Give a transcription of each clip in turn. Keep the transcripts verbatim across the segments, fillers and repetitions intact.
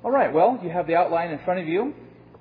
All right, well, you have the outline in front of you.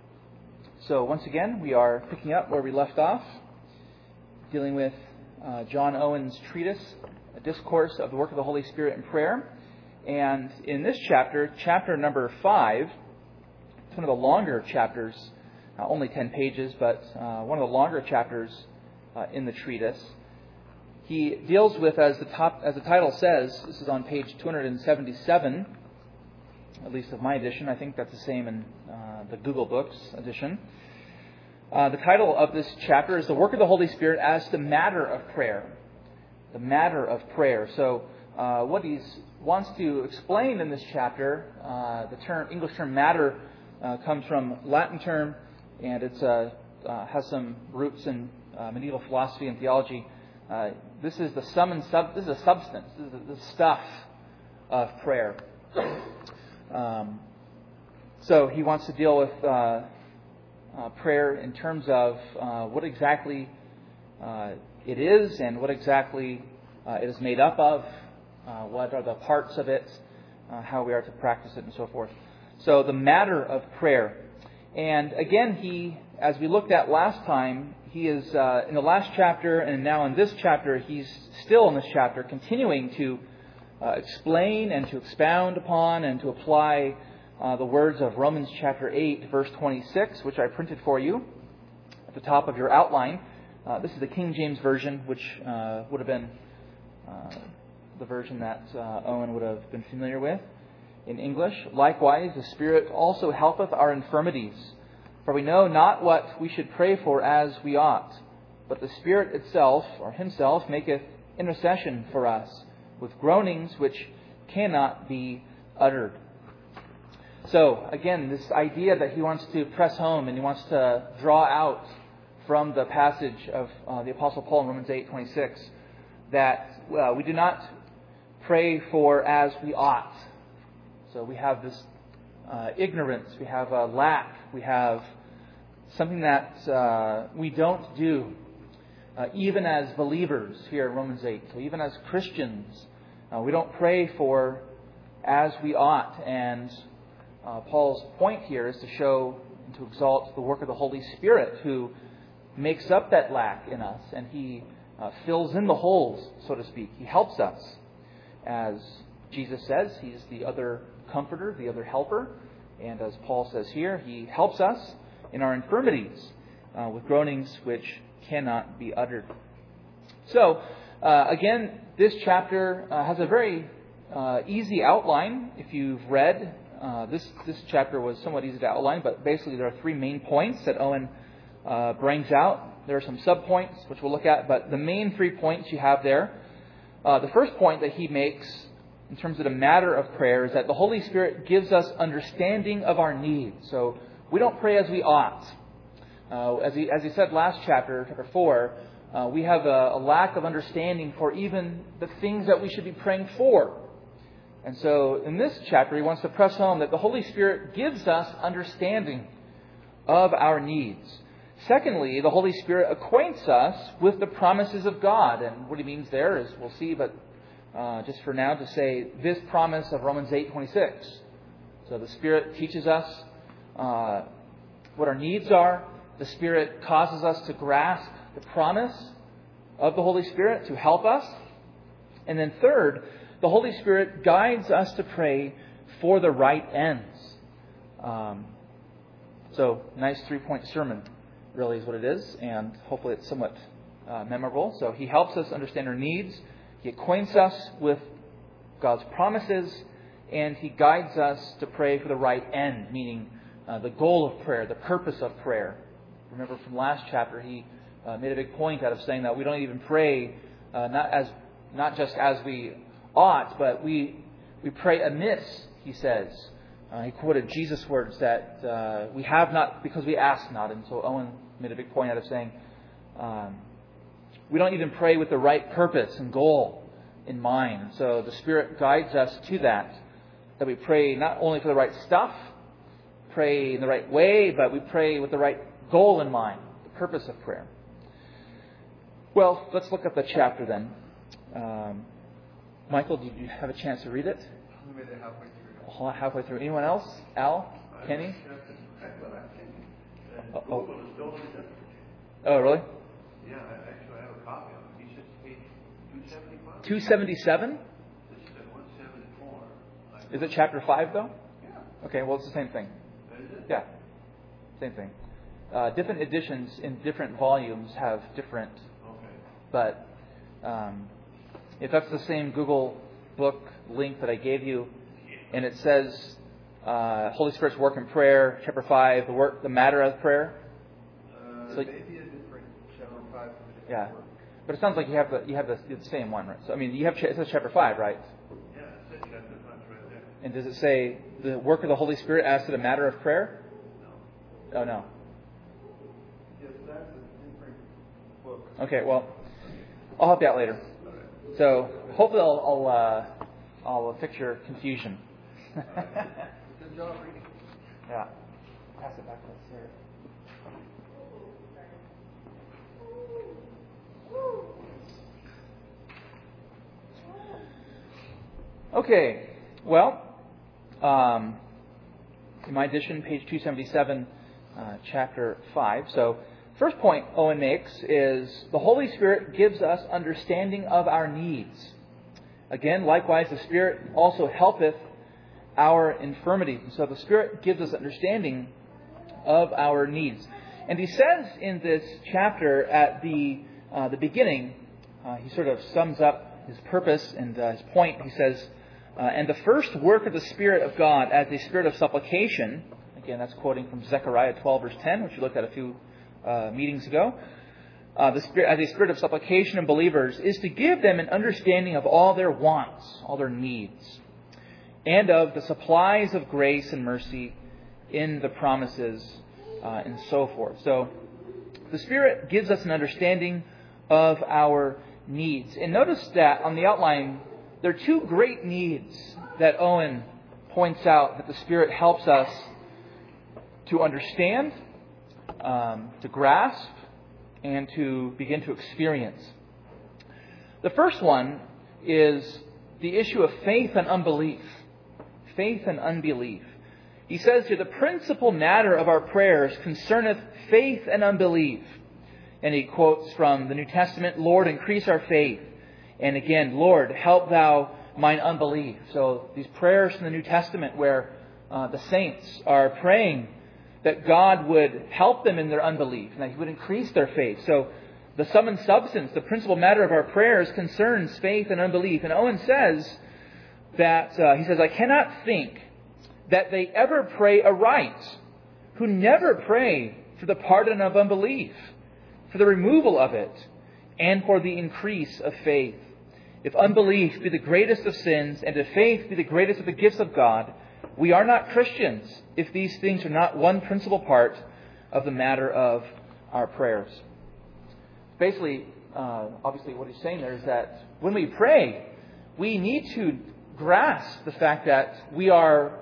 So once again, we are picking up where we left off, dealing with uh, John Owen's treatise, A Discourse of the Work of the Holy Spirit in Prayer. And in this chapter, chapter number five, it's one of the longer chapters, uh, only ten pages, but uh, one of the longer chapters uh, in the treatise. He deals with, as the top, as the title says, this is on page two hundred seventy-seven, at least of my edition. I think that's the same in uh, the Google Books edition. Uh, the title of this chapter is The Work of the Holy Spirit as the Matter of Prayer. The Matter of Prayer. So uh, what he wants to explain in this chapter, uh, the term English term matter uh, comes from Latin term, and it uh, uh, has some roots in uh, medieval philosophy and theology. Uh, this is the sum and sub. This is a substance. This is the stuff of prayer. Um, so he wants to deal with uh, uh, prayer in terms of uh, what exactly uh, it is and what exactly uh, it is made up of, uh, what are the parts of it, uh, how we are to practice it, and so forth. So the matter of prayer. And again, he, as we looked at last time, he is uh, in the last chapter and now in this chapter, he's still in this chapter continuing to Uh, explain and to expound upon and to apply uh, the words of Romans chapter eight, verse twenty-six, which I printed for you at the top of your outline. Uh, this is the King James Version, which uh, would have been uh, the version that uh, Owen would have been familiar with in English. Likewise, the Spirit also helpeth our infirmities, for we know not what we should pray for as we ought, but the Spirit itself, or Himself, maketh intercession for us, with groanings which cannot be uttered. So, again, this idea that he wants to press home and he wants to draw out from the passage of uh, the Apostle Paul in Romans eight twenty-six, that uh, we do not pray for as we ought. So we have this uh, ignorance, we have a lack, we have something that uh, we don't do, uh, even as believers here in Romans eight. So even as Christians, Uh, we don't pray for as we ought. And uh, Paul's point here is to show and to exalt the work of the Holy Spirit, who makes up that lack in us. And He uh, fills in the holes, so to speak. He helps us. As Jesus says, He's the other comforter, the other helper. And as Paul says here, He helps us in our infirmities uh, with groanings which cannot be uttered. So, Uh, again, this chapter uh, has a very uh, easy outline. If you've read, uh, this this chapter was somewhat easy to outline, but basically there are three main points that Owen uh, brings out. There are some sub-points, which we'll look at, but the main three points you have there. Uh, the first point that he makes in terms of the matter of prayer is that the Holy Spirit gives us understanding of our needs. So we don't pray as we ought. Uh, as he as he said last chapter, chapter four, Uh, we have a, a lack of understanding for even the things that we should be praying for. And so in this chapter, he wants to press home that the Holy Spirit gives us understanding of our needs. Secondly, the Holy Spirit acquaints us with the promises of God. And what he means there is, we'll see, but uh, just for now to say this promise of Romans eight twenty-six. So the Spirit teaches us uh, what our needs are. The Spirit causes us to grasp the promise of the Holy Spirit to help us. And then third, the Holy Spirit guides us to pray for the right ends. Um, so, nice three-point sermon really is what it is, and hopefully it's somewhat uh, memorable. So He helps us understand our needs, He acquaints us with God's promises, and He guides us to pray for the right end, meaning uh, the goal of prayer, the purpose of prayer. Remember from last chapter, he Uh, made a big point out of saying that we don't even pray uh, not as not just as we ought, but we we pray amiss, he says. Uh, he quoted Jesus' words that uh, we have not because we ask not. And so Owen made a big point out of saying um, we don't even pray with the right purpose and goal in mind. So the Spirit guides us to that, that we pray not only for the right stuff, pray in the right way, but we pray with the right goal in mind, the purpose of prayer. Well, let's look at the chapter then. Um, Michael, did you have a chance to read it? I made it halfway through. halfway through. Anyone else? Al? Kenny? Oh, oh. oh really? Yeah, I actually have a copy of it. He said page two seventy-five. two seventy-seven? This is at one seventy-four. Is it chapter five, though? Yeah. Okay, well, it's the same thing. Is it? Yeah, same thing. Uh, different editions in different volumes have different, Okay. but um, if that's the same Google book link that I gave you, and it says uh, Holy Spirit's work in prayer, chapter five, the work, the matter of prayer. Uh, So, maybe a different chapter five. Yeah, but it sounds like you have the you have the, the same one, right? So I mean, you have it says chapter five, right? Yeah, it says chapter five right there. And does it say the work of the Holy Spirit as to the matter of prayer? No. Oh no. Yes, that's a different book. Okay, well, I'll help you out later. Okay. So hopefully I'll I'll, uh, I'll fix your confusion. Good job reading. Yeah. Pass it back to Sarah. Okay. Well, um, in my edition, page two seventy-seven, uh, chapter five. So, first point Owen makes is the Holy Spirit gives us understanding of our needs. Again, likewise, the Spirit also helpeth our infirmities. And so the Spirit gives us understanding of our needs. And he says in this chapter at the uh, the beginning, uh, he sort of sums up his purpose and uh, his point. He says, uh, and the first work of the Spirit of God as a spirit of supplication, again, that's quoting from Zechariah twelve, verse ten, which we looked at a few uh, meetings ago, uh, the spirit, as a spirit of supplication in believers, is to give them an understanding of all their wants, all their needs, and of the supplies of grace and mercy in the promises uh, and so forth. So the Spirit gives us an understanding of our needs. And notice that on the outline, there are two great needs that Owen points out that the Spirit helps us to understand, um, to grasp, and to begin to experience. The first one is the issue of faith and unbelief. Faith and unbelief. He says here, the principal matter of our prayers concerneth faith and unbelief. And he quotes from the New Testament, Lord, increase our faith. And again, Lord, help thou mine unbelief. So these prayers in the New Testament where uh, the saints are praying that God would help them in their unbelief and that He would increase their faith. So the sum and substance, the principal matter of our prayers concerns faith and unbelief. And Owen says that, uh, he says, I cannot think that they ever pray aright who never pray for the pardon of unbelief, for the removal of it, and for the increase of faith. If unbelief be the greatest of sins, and if faith be the greatest of the gifts of God, we are not Christians if these things are not one principal part of the matter of our prayers. Basically, uh, obviously what he's saying there is that when we pray, we need to grasp the fact that we are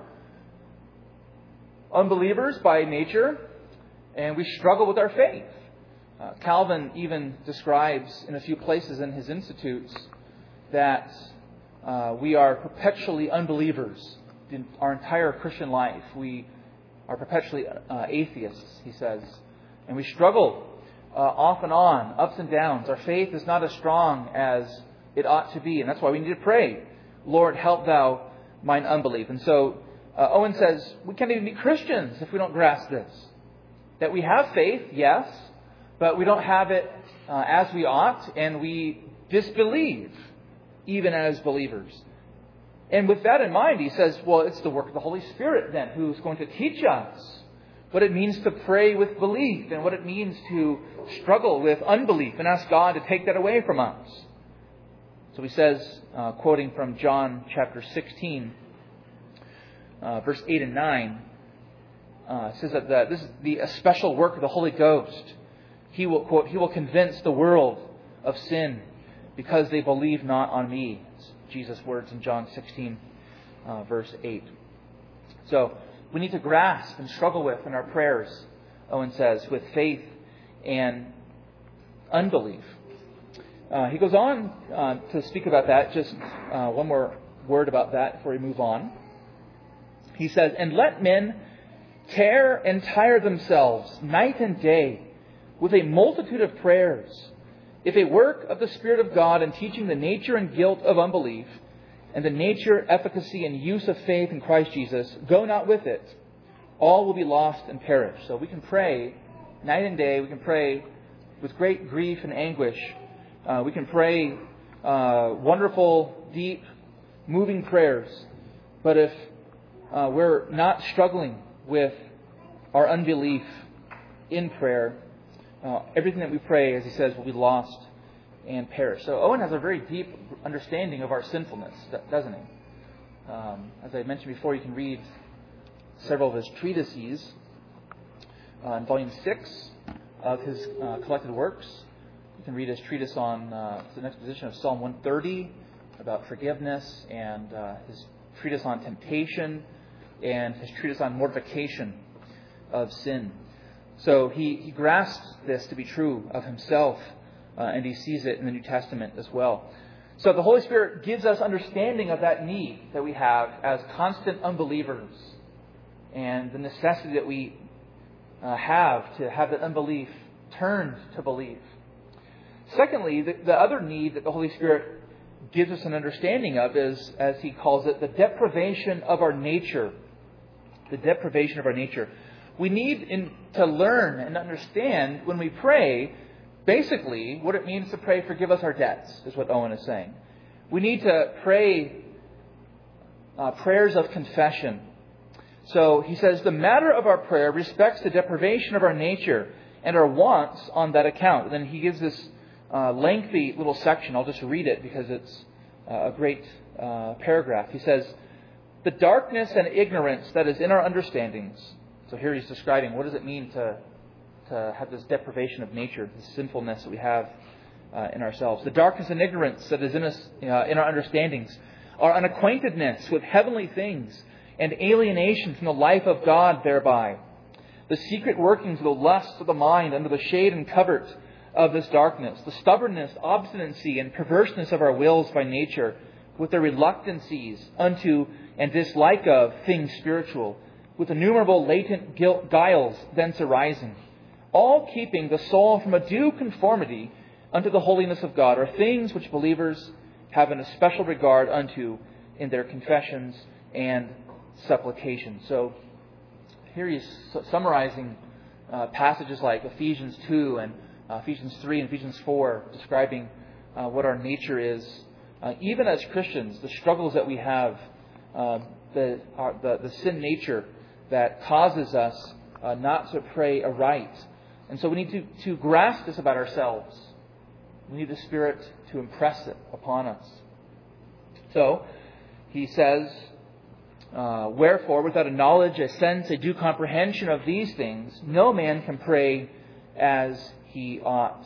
unbelievers by nature, and we struggle with our faith. Uh, Calvin even describes in a few places in his Institutes that uh, we are perpetually unbelievers. In our entire Christian life, we are perpetually uh, atheists, he says. And we struggle uh, off and on, ups and downs. Our faith is not as strong as it ought to be. And that's why we need to pray, Lord, help thou mine unbelief. And so uh, Owen says, we can't even be Christians if we don't grasp this. That we have faith, yes, but we don't have it uh, as we ought, and we disbelieve even as believers. And with that in mind, he says, well, it's the work of the Holy Spirit then who's going to teach us what it means to pray with belief and what it means to struggle with unbelief and ask God to take that away from us. So he says, uh, quoting from John chapter sixteen, uh, verse eight and nine, uh, says that the, this is the a special work of the Holy Ghost. He will, quote, He will convince the world of sin because they believe not on me. It's Jesus' words in John sixteen, uh, verse eight. So we need to grasp and struggle with in our prayers, Owen says, with faith and unbelief. Uh, he goes on uh, to speak about that. Just uh, one more word about that before we move on. He says, "And let men tear and tire themselves night and day with a multitude of prayers. If a work of the Spirit of God in teaching the nature and guilt of unbelief, and the nature, efficacy, and use of faith in Christ Jesus, go not with it, all will be lost and perish." So we can pray night and day. We can pray with great grief and anguish. Uh, we can pray uh, wonderful, deep, moving prayers. But if uh, we're not struggling with our unbelief in prayer, uh, everything that we pray, as he says, will be lost and perish. So Owen has a very deep understanding of our sinfulness, doesn't he? Um, as I mentioned before, you can read several of his treatises uh, in volume six of his uh, collected works. You can read his treatise on uh, the exposition of Psalm one thirty about forgiveness, and uh, his treatise on temptation, and his treatise on mortification of sin. So he, he grasps this to be true of himself, uh, and he sees it in the New Testament as well. So the Holy Spirit gives us understanding of that need that we have as constant unbelievers, and the necessity that we uh, have to have that unbelief turned to belief. Secondly, the, the other need that the Holy Spirit gives us an understanding of is, as he calls it, the deprivation of our nature. The deprivation of our nature. We need in, to learn and understand when we pray, basically, what it means to pray, "Forgive us our debts," is what Owen is saying. We need to pray uh, prayers of confession. So he says, the matter of our prayer respects the deprivation of our nature and our wants on that account. And then he gives this uh, lengthy little section. I'll just read it because it's uh, a great uh, paragraph. He says, "The darkness and ignorance that is in our understandings." So here he's describing what does it mean to, to have this deprivation of nature, this sinfulness that we have uh, in ourselves. "The darkness and ignorance that is in us, uh, in our understandings, our unacquaintedness with heavenly things, and alienation from the life of God thereby. The secret workings of the lusts of the mind under the shade and covert of this darkness. The stubbornness, obstinacy, and perverseness of our wills by nature, with their reluctancies unto and dislike of things spiritual, with innumerable latent guilt, guiles thence arising, all keeping the soul from a due conformity unto the holiness of God, are things which believers have an especial regard unto in their confessions and supplications." So here he's summarizing uh, passages like Ephesians two and uh, Ephesians three and Ephesians four, describing uh, what our nature is. Uh, even as Christians, the struggles that we have, uh, the, our, the the sin nature that causes us uh, not to pray aright. And so we need to, to grasp this about ourselves. We need the Spirit to impress it upon us. So he says, Uh, "Wherefore, without a knowledge, a sense, a due comprehension of these things, no man can pray as he ought."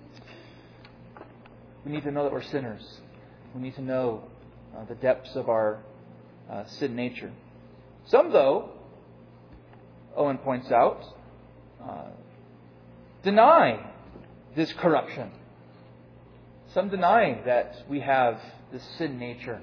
We need to know that we're sinners. We need to know uh, the depths of our uh, sin nature. Some, though, Owen points out, uh, deny this corruption. Some deny that we have this sin nature.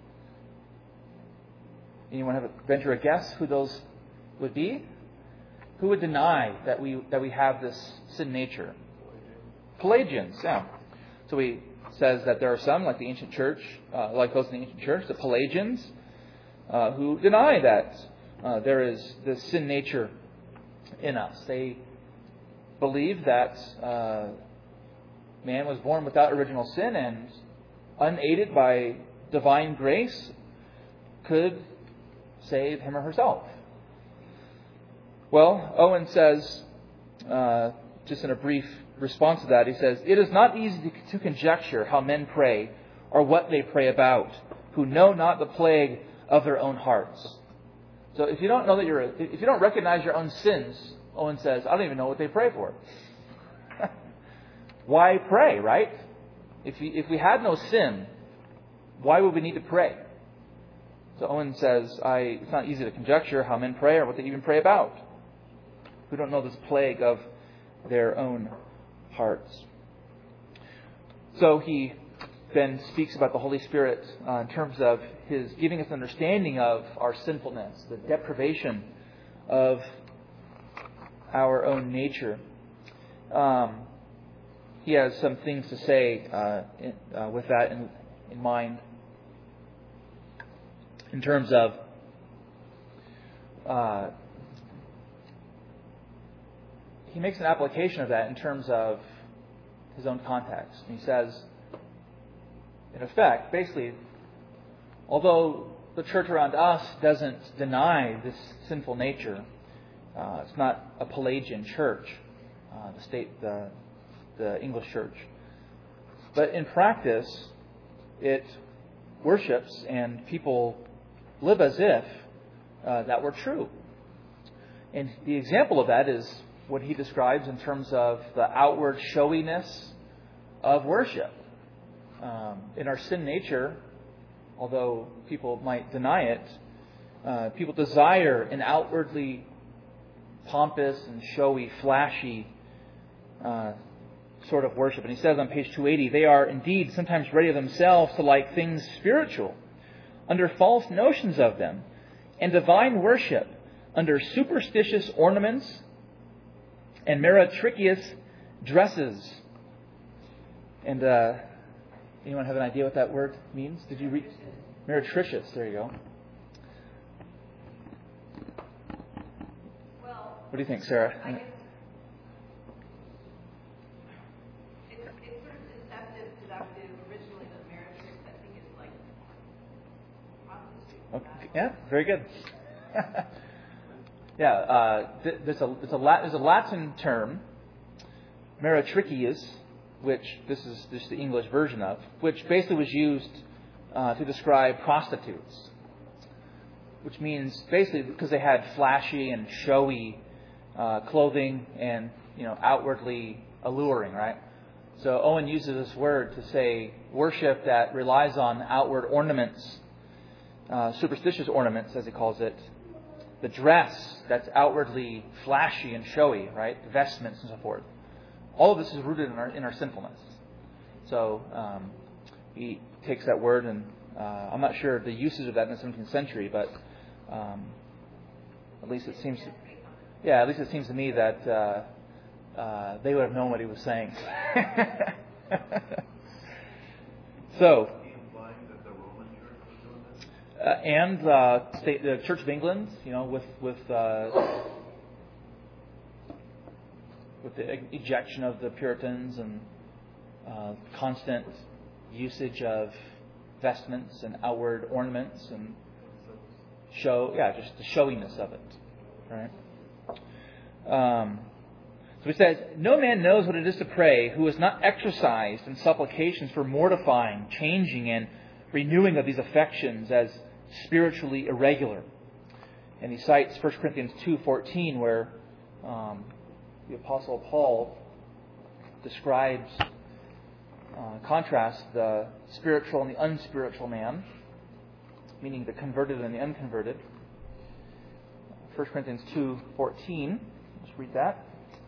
Anyone have a, venture a guess who those would be? Who would deny that we that we have this sin nature? Pelagians. Yeah. So he says that there are some, like the ancient church, uh, like those in the ancient church, the Pelagians, uh, who deny that uh, there is this sin nature in us. They believe that uh, man was born without original sin and, unaided by divine grace, could save him or herself. Well, Owen says, uh, just in a brief response to that, he says, "It is not easy to, to conjecture how men pray or what they pray about, who know not the plague of their own hearts." So if you don't know that you're, a, if you don't recognize your own sins, Owen says, I don't even know what they pray for. Why pray, right? If we, if we had no sin, why would we need to pray? So Owen says, I, it's not easy to conjecture how men pray or what they even pray about, who don't know this plague of their own hearts. So he Ben speaks about the Holy Spirit uh, in terms of His giving us an understanding of our sinfulness, the deprivation of our own nature. Um, he has some things to say uh, in, uh, with that in, in mind, in terms of uh, he makes an application of that in terms of his own context. And he says, in effect, basically, although the church around us doesn't deny this sinful nature, uh, it's not a Pelagian church, uh, the state, the, the English church. But in practice, it worships and people live as if uh, that were true. And the example of that is what he describes in terms of the outward showiness of worship. Um, in our sin nature, although people might deny it, uh, people desire an outwardly pompous and showy, flashy uh, sort of worship. And he says on page two eighty, they are indeed sometimes ready themselves to like things spiritual, under false notions of them, and divine worship under superstitious ornaments and meretricious dresses. And uh, anyone have an idea what that word means? Did you read? Meretricious. There you go. Well, what do you think, Sarah? I guess it's, it's sort of deceptive, seductive. Originally, the meretrix, I think, is like prostitute. Okay. Yeah, very good. yeah, uh, th- there's a there's a, Lat- there's a Latin term, meretricious, which this is just the English version of, which basically was used uh, to describe prostitutes, which means basically because they had flashy and showy uh, clothing and, you know, outwardly alluring, right? So Owen uses this word to say worship that relies on outward ornaments, uh, superstitious ornaments, as he calls it, the dress that's outwardly flashy and showy, right? The vestments and so forth. All of this is rooted in our in our sinfulness. So um, he takes that word, and uh, I'm not sure the usage of that in the seventeenth century, but um, at least it seems, to, yeah, at least it seems to me that uh, uh, they would have known what he was saying. so, uh, and uh, state, the Church of England, you know, with with. Uh, with the ejection of the Puritans and uh, constant usage of vestments and outward ornaments and show, yeah, just the showiness of it, right? Um, so he says, no man knows what it is to pray who is not exercised in supplications for mortifying, changing, and renewing of these affections as spiritually irregular. And he cites First Corinthians two fourteen, where um, the Apostle Paul describes, uh, contrasts the spiritual and the unspiritual man, meaning the converted and the unconverted. First Corinthians two fourteen. Let's read that.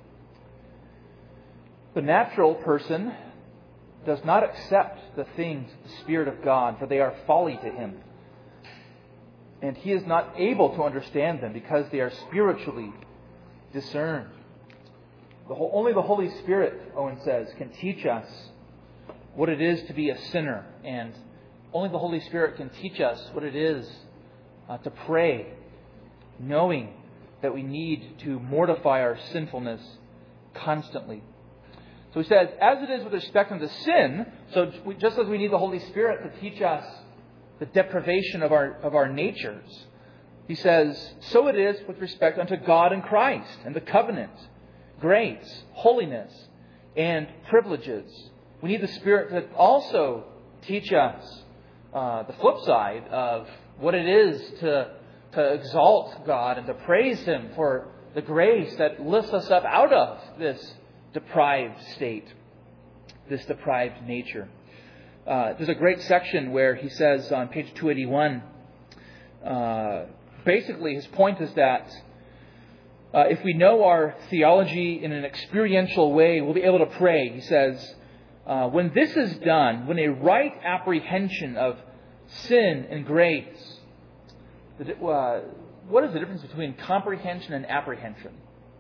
The natural person does not accept the things of the Spirit of God, for they are folly to him. And he is not able to understand them because they are spiritually discerned. The whole, only the Holy Spirit, Owen says, can teach us what it is to be a sinner. And only the Holy Spirit can teach us what it is uh, to pray, knowing that we need to mortify our sinfulness constantly. So he says, as it is with respect to sin, so we, just as we need the Holy Spirit to teach us the deprivation of our of our natures, he says, so it is with respect unto God and Christ and the covenant, grace, holiness, and privileges. We need the Spirit to also teach us uh, the flip side of what it is to, to exalt God and to praise Him for the grace that lifts us up out of this deprived state, this deprived nature. Uh, there's a great section where he says on page two eighty-one, uh, basically his point is that Uh, if we know our theology in an experiential way, we'll be able to pray. He says, Uh, when this is done, when a right apprehension of sin and grace, uh, what is the difference between comprehension and apprehension?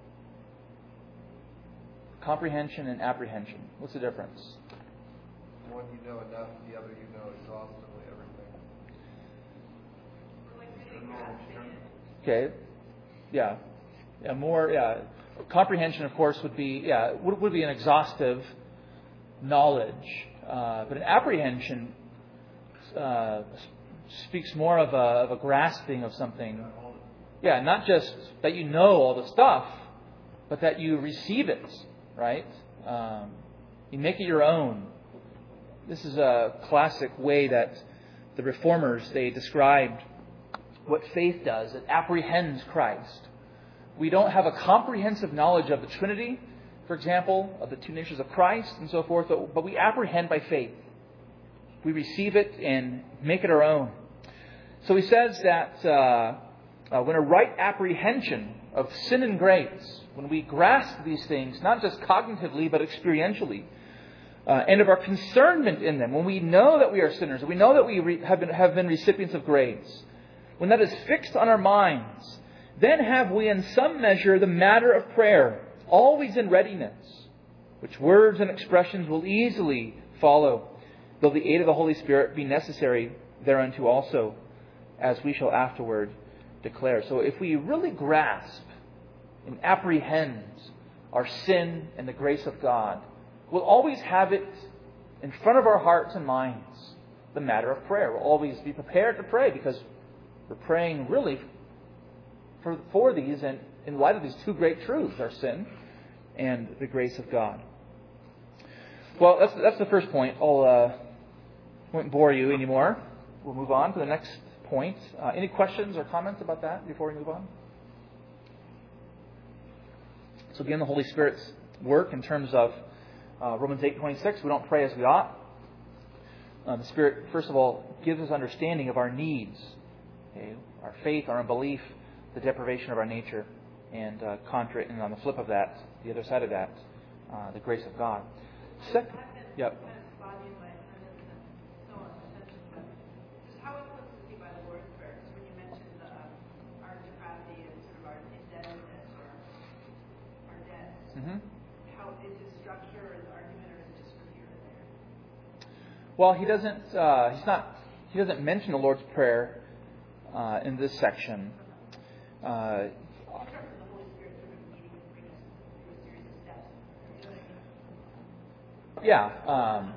Comprehension and apprehension. What's the difference? One you know enough, the other you know exhaustively everything. Okay. Yeah. Yeah. More. Yeah. Comprehension, of course, would be yeah would, would be an exhaustive knowledge, uh, but an apprehension uh, speaks more of a of a grasping of something. Yeah, not just that you know all the stuff, but that you receive it. Right? Um, you make it your own. This is a classic way that the Reformers, they described what faith does. It apprehends Christ. We don't have a comprehensive knowledge of the Trinity, for example, of the two natures of Christ and so forth, but we apprehend by faith. We receive it and make it our own. So he says that uh, uh, when a right apprehension of sin and grace, when we grasp these things, not just cognitively, but experientially, uh, and of our concernment in them, when we know that we are sinners, we know that we re- have, been, have been recipients of grace, when that is fixed on our minds, then have we in some measure the matter of prayer, always in readiness, which words and expressions will easily follow, though the aid of the Holy Spirit be necessary thereunto also, as we shall afterward declare. So if we really grasp and apprehend our sin and the grace of God, we'll always have it in front of our hearts and minds, the matter of prayer. We'll always be prepared to pray because we're praying really for, for these and in light of these two great truths, our sin and the grace of God. Well, that's, that's the first point. I'll uh, won't bore you anymore. We'll move on to the next point. Uh, any questions or comments about that before we move on? So again, the Holy Spirit's work in terms of uh, Romans eight twenty-six, we don't pray as we ought. Uh, the Spirit, first of all, gives us understanding of our needs, okay? Our faith, our unbelief, the deprivation of our nature, and uh, contra- and on the flip of that, the other side of that, uh, the grace of God. Second, yep. Mm-hmm. How is his structure or his argument, or is it just from here and there? Well, he doesn't. Uh, he's not. He doesn't mention the Lord's Prayer uh, in this section. Uh, yeah. Um,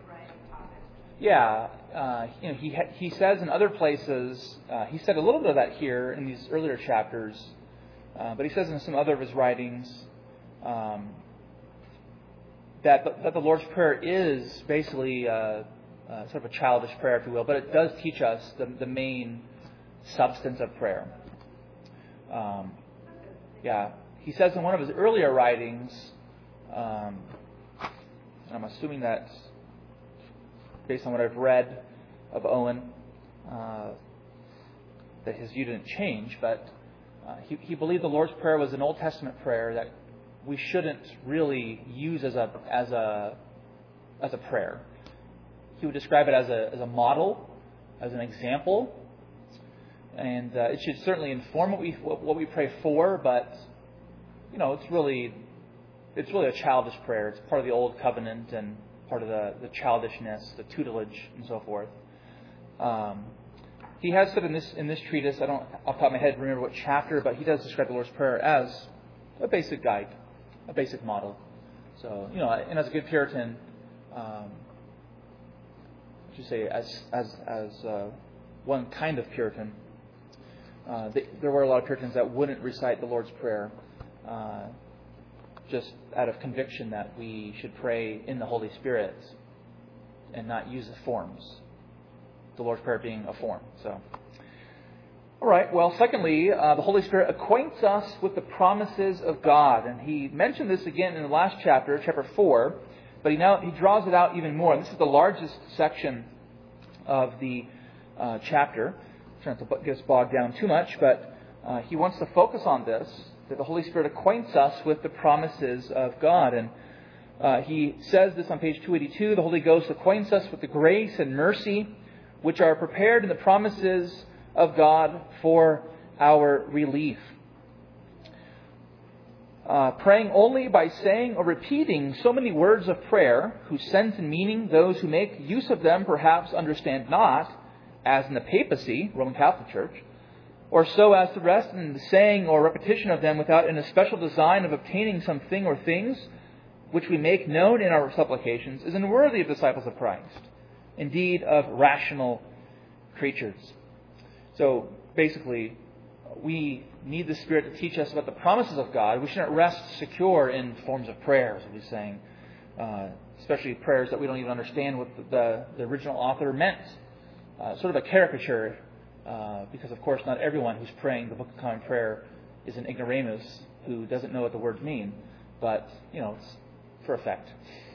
yeah. Uh, you know, he ha- he says in other places. Uh, he said a little bit of that here in these earlier chapters, uh, but he says in some other of his writings. Um, that, the, that the Lord's Prayer is basically uh, uh, sort of a childish prayer, if you will, but it does teach us the, the main substance of prayer. Um, yeah, he says in one of his earlier writings, um, and I'm assuming that's based on what I've read of Owen, uh, that his view didn't change, but uh, he, he believed the Lord's Prayer was an Old Testament prayer that we shouldn't really use as a as a as a prayer. He would describe it as a as a model, as an example, and uh, it should certainly inform what we what we pray for. But you know, it's really it's really a childish prayer. It's part of the old covenant and part of the, the childishness, the tutelage, and so forth. Um, he has said in this in this treatise, I don't off the top of my head remember what chapter, but he does describe the Lord's Prayer as a basic guide. A basic model. So, you know, and as a good Puritan, um, I should say, as as as uh, one kind of Puritan, uh, they, there were a lot of Puritans that wouldn't recite the Lord's Prayer, uh, just out of conviction that we should pray in the Holy Spirit and not use the forms. The Lord's Prayer being a form. So. All right, well, secondly, uh, the Holy Spirit acquaints us with the promises of God. And he mentioned this again in the last chapter, chapter four, but he now he draws it out even more. And this is the largest section of the uh, chapter. I'm trying not to get us bogged down too much, but uh, he wants to focus on this, that the Holy Spirit acquaints us with the promises of God. And Uh, he says this on page two eighty-two, the Holy Ghost acquaints us with the grace and mercy which are prepared in the promises of God for our relief. Uh, praying only by saying or repeating so many words of prayer, whose sense and meaning those who make use of them perhaps understand not, as in the papacy, Roman Catholic Church, or so as to rest in the saying or repetition of them without an especial design of obtaining some thing or things, which we make known in our supplications, is unworthy of disciples of Christ, indeed of rational creatures. So basically, we need the Spirit to teach us about the promises of God. We shouldn't rest secure in forms of prayers, as he's saying, uh, especially prayers that we don't even understand what the, the original author meant. Uh, sort of a caricature, uh, because of course not everyone who's praying the Book of Common Prayer is an ignoramus who doesn't know what the words mean. But, you know, it's for effect.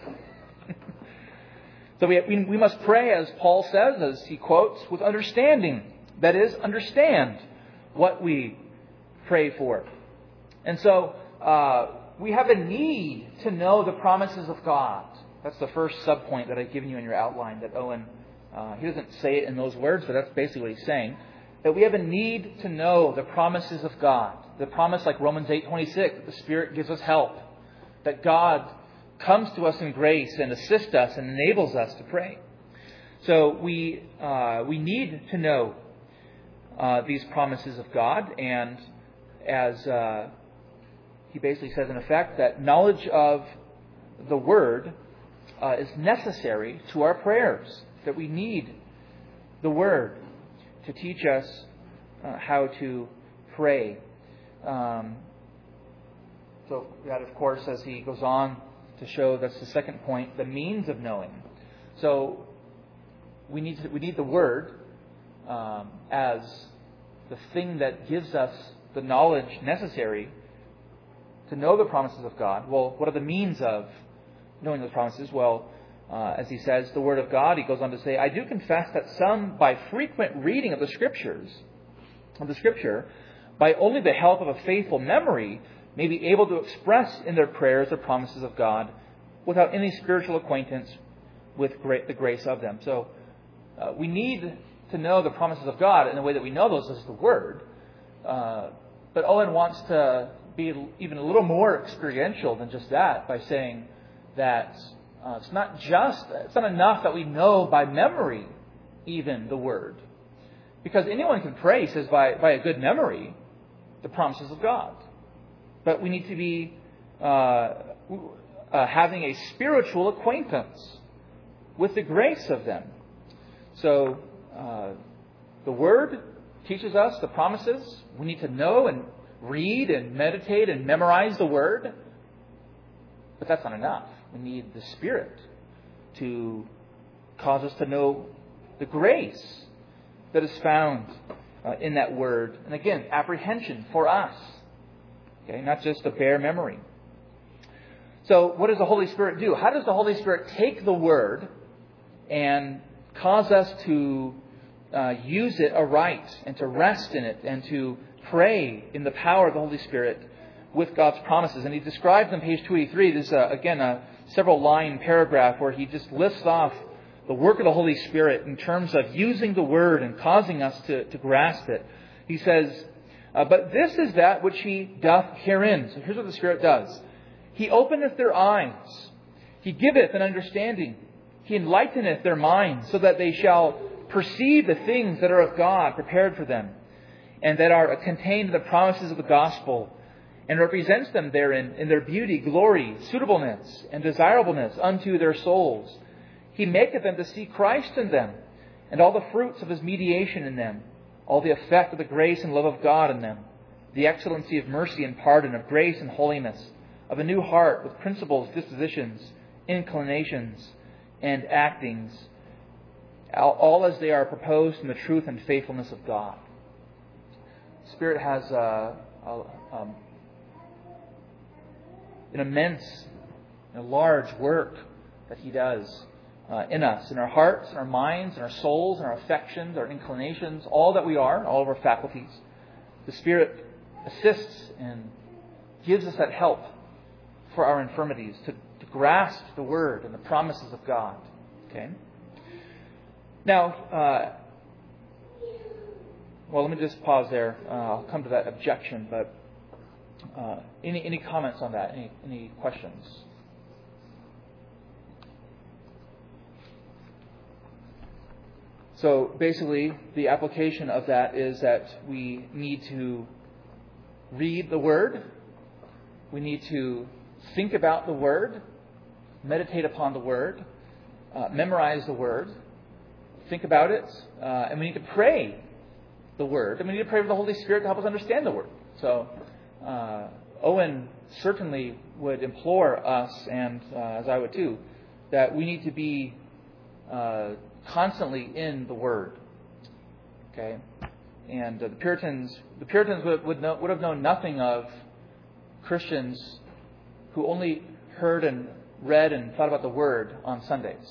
So we, we we must pray, as Paul says, as he quotes, with understanding. That is, understand what we pray for. And so uh, we have a need to know the promises of God. That's the first subpoint that I've given you in your outline that Owen, uh, he doesn't say it in those words, but that's basically what he's saying. That we have a need to know the promises of God. The promise, like Romans eight twenty-six, that the Spirit gives us help. That God comes to us in grace and assists us and enables us to pray. So we uh, we need to know uh, these promises of God, and as uh, he basically says in effect, that knowledge of the Word uh, is necessary to our prayers. That we need the Word to teach us uh, how to pray. Um, so that, of course, as he goes on to show, that's the second point, the means of knowing. So we need to, we need the Word um, as the thing that gives us the knowledge necessary to know the promises of God. Well, what are the means of knowing those promises? Well, uh, as he says, the Word of God, he goes on to say, I do confess that some, by frequent reading of the Scriptures, of the Scripture, by only the help of a faithful memory, may be able to express in their prayers the promises of God without any spiritual acquaintance with great, the grace of them. So uh, we need to know the promises of God, and the way that we know those is the Word. Uh, but Owen wants to be even a little more experiential than just that by saying that uh, it's not just, it's not enough that we know by memory even the Word. Because anyone can pray, he says, by, by a good memory, the promises of God. But we need to be uh, uh, having a spiritual acquaintance with the grace of them. So uh, the Word teaches us the promises. We need to know and read and meditate and memorize the Word. But that's not enough. We need the Spirit to cause us to know the grace that is found uh, in that Word. And again, apprehension for us. Okay, not just a bare memory. So what does the Holy Spirit do? How does the Holy Spirit take the Word and cause us to uh, use it aright and to rest in it and to pray in the power of the Holy Spirit with God's promises? And he describes on page two eighty-three, there's uh, again a several line paragraph where he just lists off the work of the Holy Spirit in terms of using the Word and causing us to, to grasp it. He says, Uh, but this is that which he doth herein. So here's what the Spirit does. He openeth their eyes. He giveth an understanding. He enlighteneth their minds, so that they shall perceive the things that are of God prepared for them, and that are contained in the promises of the gospel, and represents them therein in their beauty, glory, suitableness, and desirableness unto their souls. He maketh them to see Christ in them, and all the fruits of his mediation in them, all the effect of the grace and love of God in them, the excellency of mercy and pardon, of grace and holiness, of a new heart with principles, dispositions, inclinations, and actings, all as they are proposed in the truth and faithfulness of God. The Spirit has a, a, um, an immense, a large work that he does Uh, in us, in our hearts, in our minds, in our souls, in our affections, our inclinations, all that we are, all of our faculties. The Spirit assists and gives us that help for our infirmities, to, to grasp the Word and the promises of God. Okay? Now, uh, well, let me just pause there. Uh, I'll come to that objection, but uh, any any comments on that? Any any questions? So basically, the application of that is that we need to read the Word. We need to think about the Word, meditate upon the Word, uh, memorize the Word, think about it, uh, and we need to pray the Word. And we need to pray for the Holy Spirit to help us understand the Word. So uh, Owen certainly would implore us, and uh, as I would too, that we need to be uh, constantly in the Word. Okay, and uh, the Puritans, the Puritans would would, know, would have known nothing of Christians who only heard and read and thought about the Word on Sundays.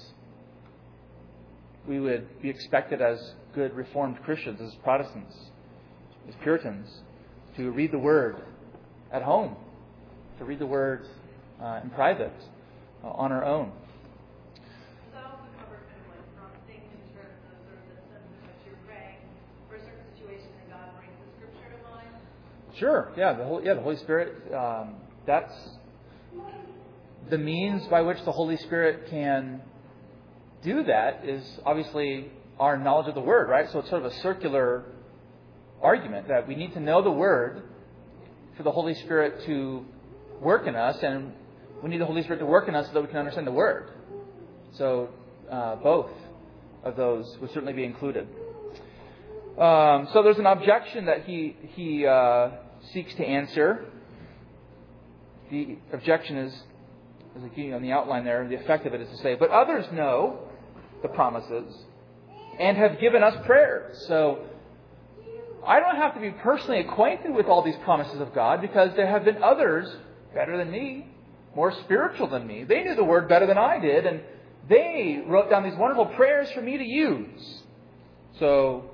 We would be expected as good Reformed Christians, as Protestants, as Puritans, to read the Word at home, to read the Word uh, in private, uh, on our own. Does that also cover kind of like not thinking in terms of sort of the sense in which you're praying for a certain situation and God brings the Scripture to mind? Sure, yeah, the Holy, yeah, the Holy Spirit. Um, that's the means by which the Holy Spirit can do that. Is obviously our knowledge of the Word, right? So it's sort of a circular argument that we need to know the Word for the Holy Spirit to work in us, and we need the Holy Spirit to work in us so that we can understand the Word. So uh, both of those would certainly be included. Um, so there's an objection that he he uh, seeks to answer. The objection is, as again on the outline there, the effect of it is to say, but others know the promises and have given us prayers. So I don't have to be personally acquainted with all these promises of God, because there have been others better than me, more spiritual than me. They knew the Word better than I did, and they wrote down these wonderful prayers for me to use. So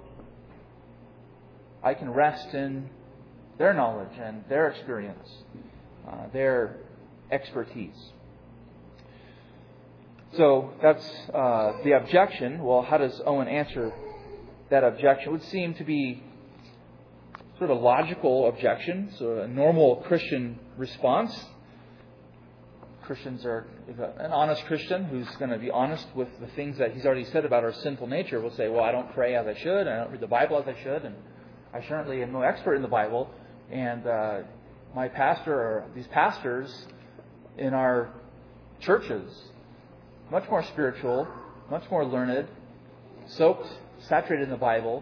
I can rest in their knowledge and their experience, uh, their expertise. So that's uh, the objection. Well, how does Owen answer that objection? It would seem to be sort of a logical objection, so a normal Christian response. Christians are, an honest Christian who's going to be honest with the things that he's already said about our sinful nature will say, well, I don't pray as I should, I don't read the Bible as I should, and I certainly am no expert in the Bible, and uh, my pastor, or these pastors in our churches, much more spiritual, much more learned, soaked, saturated in the Bible,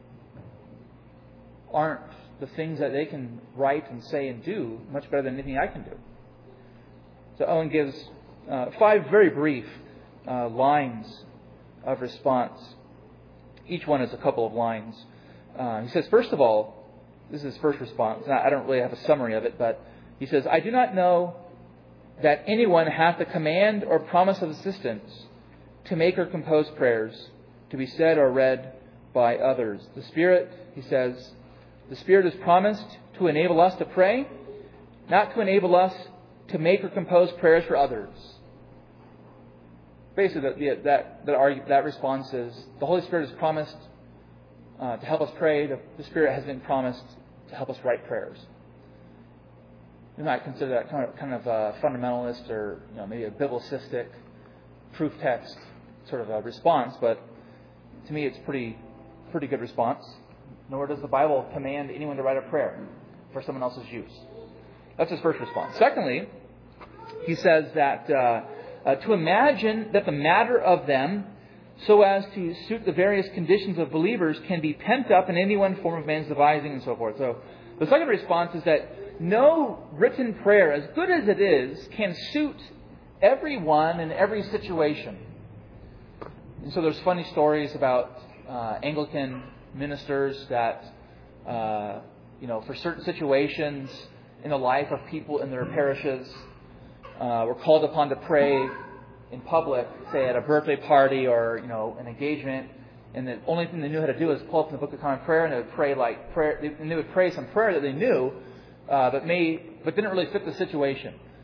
aren't the things that they can write and say and do much better than anything I can do. So Owen gives uh, five very brief uh, lines of response. Each one is a couple of lines. Uh, he says, first of all, this is his first response. And I don't really have a summary of it, but he says, I do not know that anyone hath the command or promise of assistance to make or compose prayers to be said or read by others. The Spirit, he says, the Spirit is promised to enable us to pray, not to enable us to make or compose prayers for others. Basically, that that that, argue, that response is the Holy Spirit is promised uh, to help us pray. The, the Spirit has been promised to help us write prayers. You might consider that kind of kind of a fundamentalist, or you know maybe a biblicistic proof text sort of a response, but to me, it's pretty pretty good response. Nor does the Bible command anyone to write a prayer for someone else's use. That's his first response. Secondly, he says that uh, uh, to imagine that the matter of them, so as to suit the various conditions of believers, can be pent up in any one form of man's devising and so forth. So the second response is that no written prayer, as good as it is, can suit everyone in every situation. And so there's funny stories about uh, Anglican ministers that, uh, you know, for certain situations in the life of people in their parishes, uh, were called upon to pray in public, say at a birthday party or, you know, an engagement, and the only thing they knew how to do was pull up in the Book of Common Prayer, and they would pray like prayer, and they would pray some prayer that they knew, uh, but may, but didn't really fit the situation.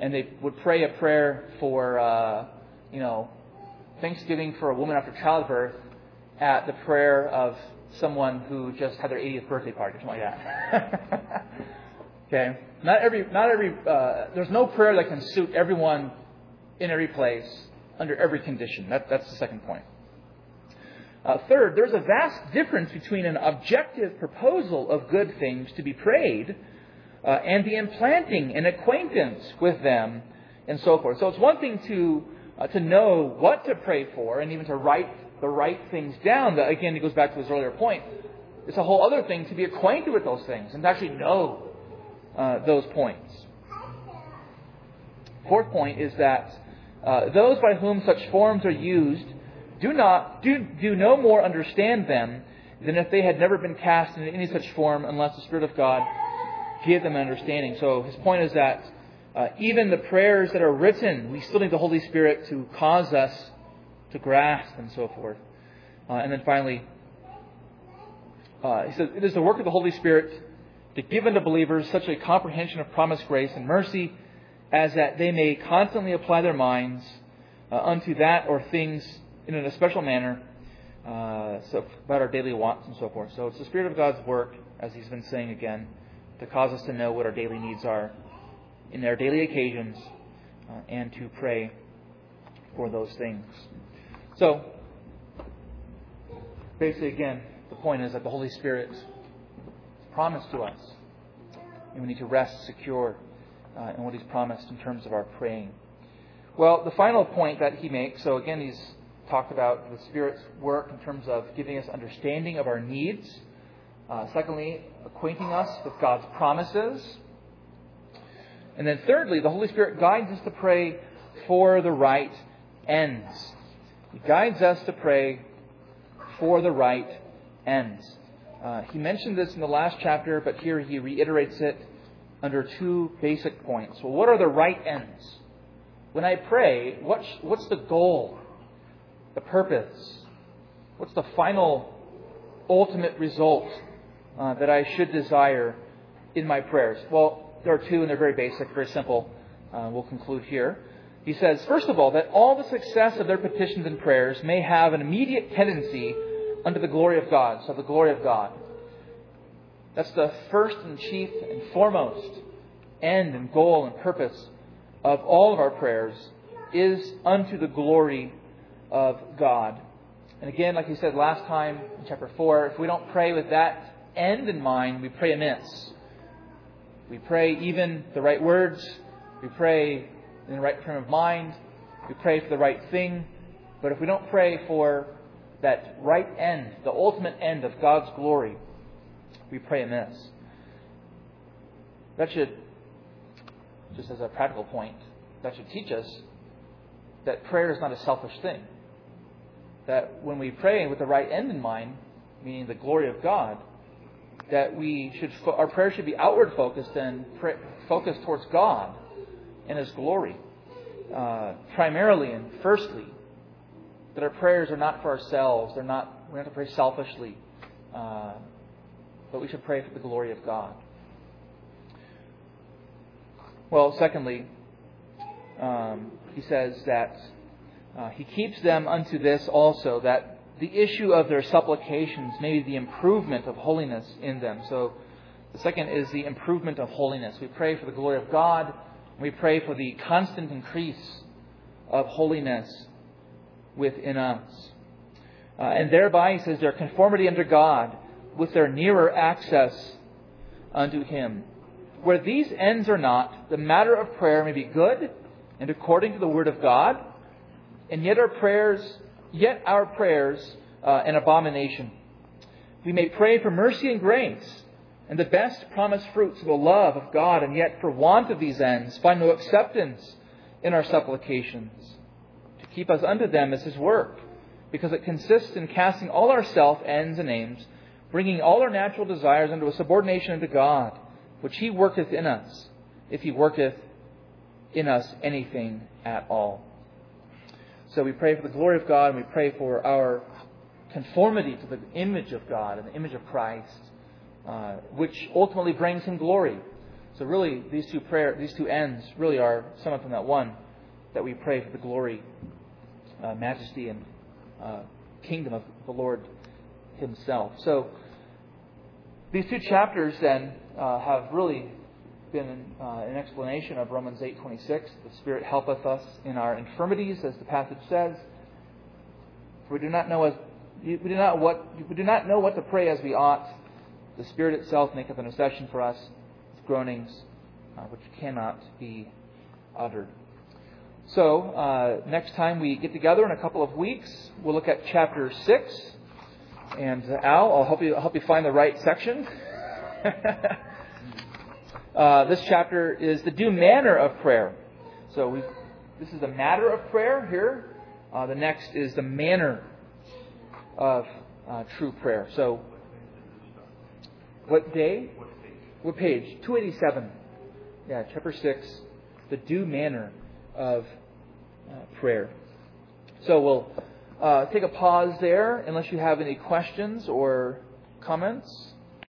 and they would pray a prayer for, uh, you know, Thanksgiving for a woman after childbirth at the prayer of someone who just had their eightieth birthday party, something like that. Okay, not every, not every. Uh, there's no prayer that can suit everyone in every place under every condition. That, that's the second point. Uh, third, there's a vast difference between an objective proposal of good things to be prayed uh, and the implanting an acquaintance with them and so forth. So it's one thing to uh, to know what to pray for and even to write the right things down. That, again, it goes back to his earlier point. It's a whole other thing to be acquainted with those things and to actually know uh, those points. Fourth point is that uh, those by whom such forms are used do not do, do no more understand them than if they had never been cast into any such form unless the Spirit of God give them an understanding. So his point is that uh, even the prayers that are written, we still need the Holy Spirit to cause us to grasp and so forth. Uh, and then finally, uh, he says, it is the work of the Holy Spirit to give unto believers such a comprehension of promised grace and mercy as that they may constantly apply their minds uh, unto that or things in a special manner, uh, so about our daily wants and so forth. So it's the Spirit of God's work, as he's been saying again, to cause us to know what our daily needs are in our daily occasions uh, and to pray for those things. So, basically, again, the point is that the Holy Spirit is promised to us, and we need to rest secure uh, in what he's promised in terms of our praying. Well, the final point that he makes, so again, he's talked about the Spirit's work in terms of giving us understanding of our needs. Uh, secondly, acquainting us with God's promises. And then thirdly, the Holy Spirit guides us to pray for the right ends. He guides us to pray for the right ends. Uh, he mentioned this in the last chapter, but here he reiterates it under two basic points. Well, what are the right ends? When I pray, what's, what's the goal? The purpose? What's the final, ultimate result uh, that I should desire in my prayers? Well, there are two, and they're very basic, very simple. Uh, we'll conclude here. He says, first of all, that all the success of their petitions and prayers may have an immediate tendency unto the glory of God. So the glory of God. That's the first and chief and foremost end and goal and purpose of all of our prayers, is unto the glory of God. And again, like he said last time in chapter four, if we don't pray with that end in mind, we pray amiss. We pray even the right words. We pray in the right frame of mind. We pray for the right thing. But if we don't pray for that right end, the ultimate end of God's glory, we pray amiss. That should, just as a practical point, that should teach us that prayer is not a selfish thing. That when we pray with the right end in mind, meaning the glory of God, that we should, our prayer should be outward focused and pray, focused towards God and His glory, uh, primarily and firstly. That our prayers are not for ourselves; they're not. We don't have to pray selfishly, uh, but we should pray for the glory of God. Well, secondly, um, he says that uh, he keeps them unto this also, that the issue of their supplications may be the improvement of holiness in them. So the second is the improvement of holiness. We pray for the glory of God. And we pray for the constant increase of holiness within us. Uh, and thereby, he says, their conformity unto God with their nearer access unto Him. Where these ends are not, the matter of prayer may be good and according to the Word of God, and yet our prayers, yet our prayers, uh, an abomination. We may pray for mercy and grace, and the best promised fruits of the love of God, and yet for want of these ends, find no acceptance in our supplications. To keep us unto them is His work, because it consists in casting all our self ends and aims, bringing all our natural desires into a subordination unto God, which He worketh in us, if He worketh in us anything at all. So we pray for the glory of God, and we pray for our conformity to the image of God and the image of Christ, uh, which ultimately brings Him glory. So really, these two prayer, these two ends really are summed up in that one, that we pray for the glory, uh, majesty, and uh, kingdom of the Lord Himself. So these two chapters then uh, have really been uh, an explanation of Romans eight twenty-six. The Spirit helpeth us in our infirmities, as the passage says. For we do not know as we do not what we do not know what to pray as we ought. The Spirit itself maketh intercession for us with groanings uh, which cannot be uttered. So uh, next time we get together in a couple of weeks, we'll look at chapter six. And uh, Al, I'll help you I'll help you find the right section. uh, this chapter is the due manner of prayer. So we this is the matter of prayer here. Uh, the next is the manner of uh, true prayer. So, what day? What page? two eighty-seven. Yeah, chapter six, the due manner of uh, prayer. So we'll uh, take a pause there, unless you have any questions or comments.